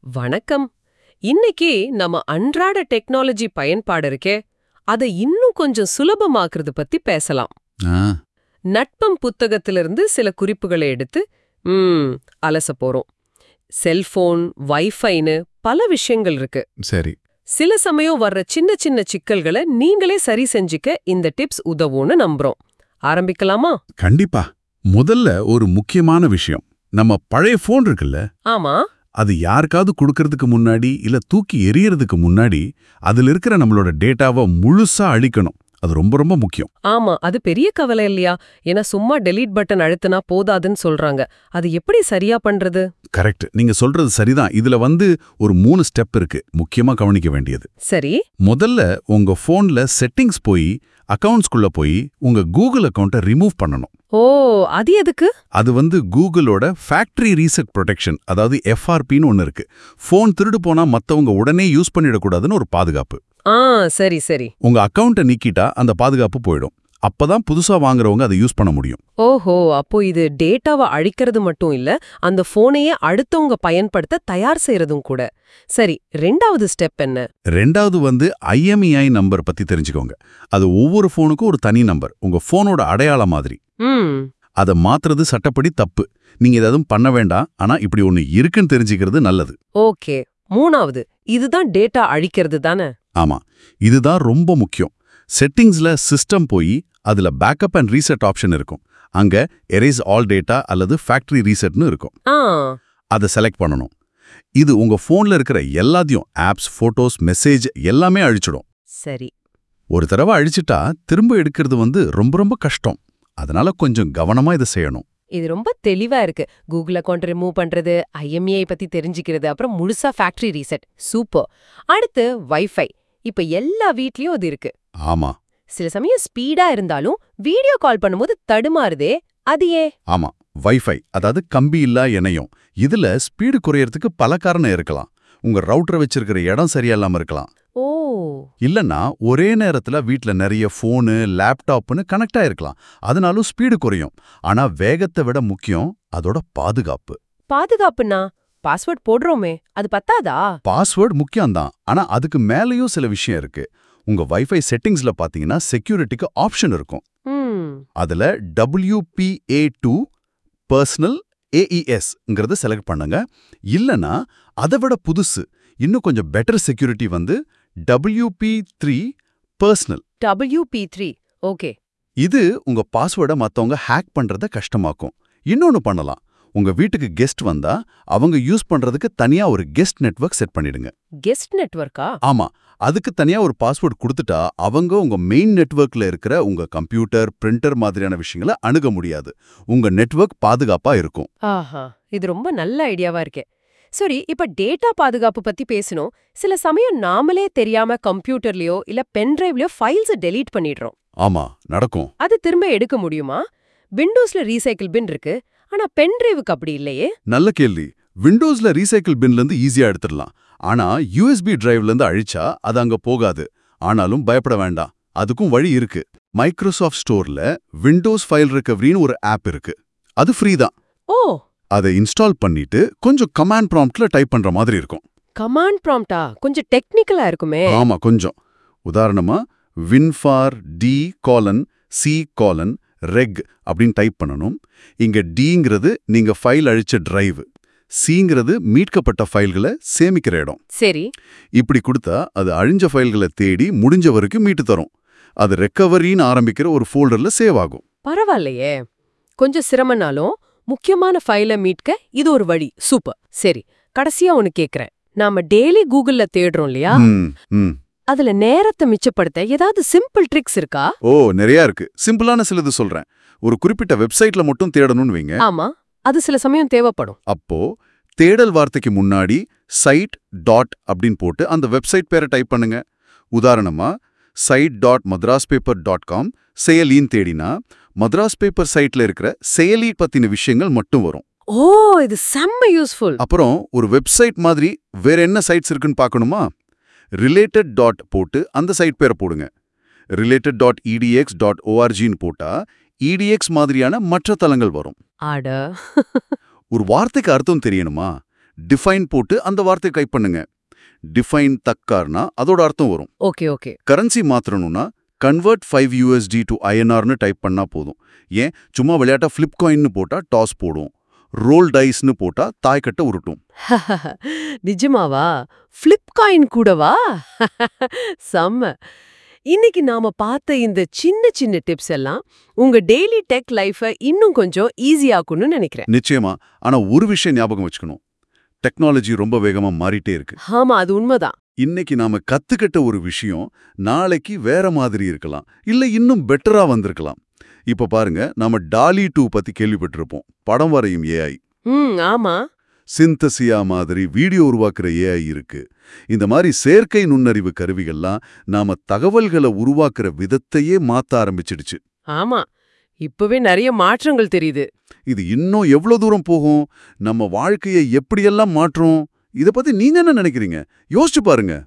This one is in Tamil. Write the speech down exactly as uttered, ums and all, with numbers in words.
வணக்கம். இன்னைக்கு நம்ம அன்றாட டெக்னாலஜி பயன்பாடு இருக்கே, அதை இன்னும் கொஞ்சம் சுலபமாக்குறது பத்தி பேசலாம். ஆ, நட்பம் புத்தகத்திலிருந்து சில குறிப்புகளை எடுத்து ம் அலச போறோம். செல்போன், வைஃபைன்னு பல விஷயங்கள் இருக்கு. சரி. சில சமயம் வர்ற சின்ன சின்ன சிக்கல்களை நீங்களே சரி செஞ்சுக்க இந்த டிப்ஸ் உதவும்னு நம்புறோம். ஆரம்பிக்கலாமா? கண்டிப்பா. முதல்ல ஒரு முக்கியமான விஷயம். நம்ம பழைய போன் இருக்குல்ல, ஆமா. அது யாருக்காவது கொடுக்கறதுக்கு முன்னாடி இல்ல தூக்கி எறியறதுக்கு முன்னாடி அதுல இருக்கிற நம்மளோட டேட்டாவை முழுசா அழிக்கணும். அது ரொம்ப ரொம்ப முக்கியம். ஆமா, அது பெரிய கவலை இல்லையா? ஏன்னா சும்மா டெலீட் பட்டன் அழுத்தினா போதாதுன்னு சொல்றாங்க. அது எப்படி சரியா பண்றது? கரெக்ட். நீங்க சொல்றது சரிதான். இதுல வந்து ஒரு மூணு ஸ்டெப் இருக்கு முக்கியமா கவனிக்க வேண்டியது. சரி. முதல்ல உங்க போன்ல செட்டிங்ஸ் போய் அக்கவுண்ட்ஸ்குள்ள போய் உங்க கூகுள் அக்கவுண்ட்டை ரிமூவ் பண்ணணும். ஓ, அது எதுக்கு? அது வந்து கூகுளோட ஃபேக்டரி ரீசெட் ப்ரொடெக்ஷன், அதாவது எஃப்ஆர்பின்னு ஒன்று இருக்கு. ஃபோன் திருடு போனா மத்தவங்க உடனே யூஸ் பண்ணிடக்கூடாதுன்னு ஒரு பாதுகாப்பு. ஆ, சரி சரி. உங்க அக்கவுண்ட்டை நீக்கிட்டா அந்த பாதுகாப்பு போயிடும். அப்பதான் புதுசா வாங்குறவங்க அதை யூஸ் பண்ண முடியும். ஓஹோ, அப்போ இது டேட்டாவை அழிக்கிறது மட்டும் இல்ல, அந்த போனையே அடுத்தவங்க பயன்படுத்த தயார் செய்யறதும் கூட. சரி, ரெண்டாவது ஸ்டெப் என்ன? ரெண்டாவது வந்து ஐஎம்இஐ நம்பர் பத்தி தெரிஞ்சுக்கோங்க. அது ஒவ்வொரு ஃபோனுக்கும் ஒரு தனி நம்பர், உங்க ஃபோனோட அடையாளம் மாதிரி. ம். அதை மாத்துறது சட்டப்படி தப்பு. நீங்க எதுவும் பண்ண வேண்டாம். ஆனா இப்படி ஒன்னு இருக்குன்னு தெரிஞ்சுக்கிறது நல்லது. ஓகே. மூணாவது, இதுதான் டேட்டா அழிக்கிறது தானே? ஆமா, இதுதான் ரொம்ப முக்கியம். செட்டிங்ஸ்ல சிஸ்டம் போய் அதுல பேக்கப் அண்ட் ரீசெட் ஆப்ஷன் இருக்கும். அங்க எரேஸ் ஆல் டேட்டா அல்லது ஃபேக்டரி ரீசெட்னு இருக்கும். ஆ. அதை செலக்ட் பண்ணணும். இது உங்க போன்ல இருக்கிற எல்லாத்தையும், ஆப்ஸ், போட்டோஸ், மெசேஜ் எல்லாமே அழிச்சிடும். சரி. ஒரு தடவை அழிச்சிட்டா திரும்ப எடுக்கிறது வந்து ரொம்ப ரொம்ப கஷ்டம். அதனால கொஞ்சம் கவனமா இதை செய்யணும். இது ரொம்ப தெளிவா இருக்கு. கூகுள் அக்கவுண்ட் ரிமூவ் பண்றது, ஐஎம்இஐ பத்தி தெரிஞ்சுக்கிறது, அப்புறம் முழுசா ஃபேக்டரி ரீசெட். சூப்பர். அடுத்து வைஃபை. இப்ப எல்லா வீட்லயும் அது இருக்கு. ஆமா சில சமயம் ஸ்பீடா இருந்தாலும் வீடியோ கால் பண்ணும்போது தடுமாறுதே, அது ஏன்? ஆமா வைஃபை, அதாவது கம்பி இல்லா இணையம். இதுல ஸ்பீடு குறையறதுக்கு பல காரணம் இருக்கலாம். உங்க ரவுட்டர் வச்சிருக்கிற இடம் சரியா இல்லாம இருக்கலாம். ஓ. இல்லன்னா ஒரே நேரத்துல வீட்ல நிறைய போனு, லேப்டாப்னு கனெக்ட் ஆயிருக்கலாம். அதனாலும் ஸ்பீடு குறையும். ஆனா வேகத்தை விட முக்கியம் அதோட பாதுகாப்பு. பாதுகாப்புனா பாஸ்வேர்ட் போடுறோமே, அது பத்தாதா? பாஸ்வேர்ட் முக்கியம்தான். ஆனா அதுக்கு மேலேயும் சில விஷயம் இருக்கு. உங்க வைஃபை செட்டிங்ஸ்ல பாத்தீங்கன்னா செக்யூரிட்டிக்கு ஆப்ஷன் இருக்கும். ம். அதுல W P A two personal ஏஇஎஸ்ங்கிறத செலக்ட் பண்ணுங்க. இல்லனா அதை விட புதுசு, இன்னும் கொஞ்சம் பெட்டர் செக்யூரிட்டி வந்து W P three personal. W P three. Okay. இது உங்க பாஸ்வேர்டை மத்தவங்க ஹேக் பண்றத கஷ்டமாக்கும். இன்னொன்னு பண்ணலாம். உங்க வீட்டுக்கு கெஸ்ட் வந்தா அவங்க யூஸ் பண்றதுக்கு தனியா ஒரு கெஸ்ட் நெட்வொர்க் செட் பண்ணிடுங்க. கெஸ்ட் நெட்வொர்க்கா? ஆமா, அதுக்கு தனியா ஒரு பாஸ்வேர்ட் கொடுத்துட்டா அவங்க உங்க மெயின் நெட்வொர்க்ல இருக்கிற உங்க கம்ப்யூட்டர், பிரிண்டர் மாதிரியான விஷயங்களை அணுக முடியாது. உங்க நெட்வொர்க் பாதுகாப்பா இருக்கும். ஆஹா, இது ரொம்ப நல்ல ஐடியாவா இருக்கே. சரி, இப்ப டேட்டா பாதுகாப்பு பத்தி பேசணும். சில சமயம் நாமளே தெரியாம கம்ப்யூட்டர்லயோ இல்ல பென்டிரைவ்லயோ ஃபைல்ஸ் டெலீட் பண்ணிடுறோம். ஆமா, நடக்கும். அது திரும்ப எடுக்க முடியுமா? விண்டோஸ்ல ரீசைக்கிள் பின் இருக்கு, ஆனா பென்டிரைவுக்கு அப்படி இல்லையே. நல்ல கேள்வி. விண்டோஸ்ல ரீசைக்கிள் பின்ல இருந்து ஈஸியா எடுத்துடலாம். ஆனா யூஎஸ்பி டிரைவ்ல இருந்து அழிச்சா அது அங்க போகாது. ஆனாலும் பயப்பட வேண்டாம், அதுக்கும் வழி இருக்கு. மைக்ரோசாஃப்ட் ஸ்டோர்ல விண்டோஸ் ஃபைல் ரிகவரின்னு ஒரு ஆப் இருக்கு. அது ஃப்ரீ தான். ஓ. அதை இன்ஸ்டால் பண்ணிட்டு கொஞ்சம் கமாண்ட் ப்ராம்ப்ட்ல டைப் பண்ற மாதிரி இருக்கும். கமாண்ட் ப்ராம்ப்டா? கொஞ்சம் டெக்னிக்கலா இருக்குமே. ஆமா, கொஞ்சம். உதாரணமா win for D colon C colon reg அப்படின்னு டைப் பண்ணணும். இங்க டிங்கிறது நீங்க ஃபைல் அழிச்ச டிரைவ், சிங்கிறது மீட்கப்பட்ட ஃபைல்களை சேமிக்கிற இடம். சரி. இப்படி கொடுத்தா அது அழிஞ்ச ஃபைல்களை தேடி முடிஞ்ச வரைக்கும் மீட்டு தரும். அது ரெக்கவரின்னு ஆரம்பிக்கிற ஒரு ஃபோல்டர்ல சேவ் ஆகும். பரவாயில்லையே. கொஞ்சம் சிரமனாலும் முக்கியமான ஃபைலை மீட்க இது ஒரு வழி. சூப்பர். சரி, கடைசியா ஒன்னு கேக்குறேன். நாம டெய்லி கூகுள்ல தேடுறோம் இல்லையா? ம், ம். அதுல நேரத்தை மிச்சப்படுத்த ஏதாவது சிம்பிள் ட்ரிக்ஸ் இருக்கா? ஓ, நிறைய இருக்கு. சிம்பிளான சிலது சொல்றேன். ஒரு குறிப்பிட்ட வெப்சைட்ல மட்டும் தேடணும்னு வைங்க. ஆமா, அது சில சமயம் தேவைப்படும். அப்போ தேடல் வார்த்தைக்கு முன்னாடி சைட் டாட் அப்படின்னு போட்டு அந்த வெப்சைட் பேரை டைப் பண்ணுங்க. உதாரணமா site dot Madras paper dot com செயலின்னு தேடினா மദ്രാസ് பேப்பர் சைட்ல இருக்கிற செயலி பத்தின விஷயங்கள் மட்டும் வரும். ஓ, இது செம்ம யூஸ்ஃபுல். அப்புறம் ஒரு வெப்சைட் மாதிரி வேற என்ன சைட்ஸ் இருக்குன்னு பார்க்கணுமா? ரிலேட்டட் டாட் போட்டு அந்த சைட் பேரை போடுங்க. ரிலேட்டட் டாட் இடிஎக்ஸ் டாட் ஓஆர்ஜின்னு போட்டா இடிஎக்ஸ் மாதிரியான மற்ற தளங்கள் வரும். ஆட. ஒரு வார்த்தைக்கு அர்த்தம் தெரியணுமா? டிஃபைன் போட்டு அந்த வார்த்தையை டைப் பண்ணுங்க. டிஃபைன் தக்கார்னா அதோட அர்த்தம் வரும். Okay okay. கரன்சி மாத்தணும்னா கன்வெர்ட் ஃபைவ் யூஎஸ்டி டு ஐஎன்ஆர்னு டைப் பண்ணா போதும். ஏன் சும்மா விளையாட்டா ஃபிளிப் காயின்னு போட்டா டாஸ் போடும், ரோல் டைஸ்னு போட்டா தாய்க்கட்டை உருட்டும். நிஜமாவா? ஃபிளிப் காயின் கூடவா? செம்ம. இன்னைக்கு நாம பார்த்த இந்த சின்ன சின்ன டிப்ஸ் எல்லாம் உங்க டெய்லி டெக் லைஃபை இன்னும் கொஞ்சம் ஈஸியாக்கும்னு நினைக்கிறேன். நிச்சயமா. ஆனா ஒரு விஷயம் ஞாபகம் வச்சுக்கணும், டெக்னாலஜி ரொம்ப வேகமா மாறிட்டே இருக்கு. ஆமா, அது உண்மைதான். இன்னைக்கு நாம கத்துக்கிட்ட ஒரு விஷயம் நாளைக்கு வேற மாதிரி இருக்கலாம், இல்ல இன்னும் பெட்டரா வந்திருக்கலாம். இப்ப பாருங்க, நாம டாலி டூ பத்தி கேள்விப்பட்டிருப்போம், படம் வரையும் ஏஐ. ம் ஆமா. சிந்தசியா மாதிரி வீடியோ உருவாக்குற ஏஐ இருக்கு. இந்த மாதிரி செயற்கை நுண்ணறிவு கருவிகள்லாம் நாம தகவல்களை உருவாக்குற விதத்தையே மாத்த ஆரம்பிச்சிடுச்சு. ஆமா, இப்பவே நிறைய மாற்றங்கள் தெரியுது. இது இன்னும் எவ்வளவு தூரம் போகும், நம்ம வாழ்க்கையை எப்படியெல்லாம் மாற்றும், இத பத்தி நீங்க என்ன நினைக்கிறீங்க? யோசிச்சு பாருங்க.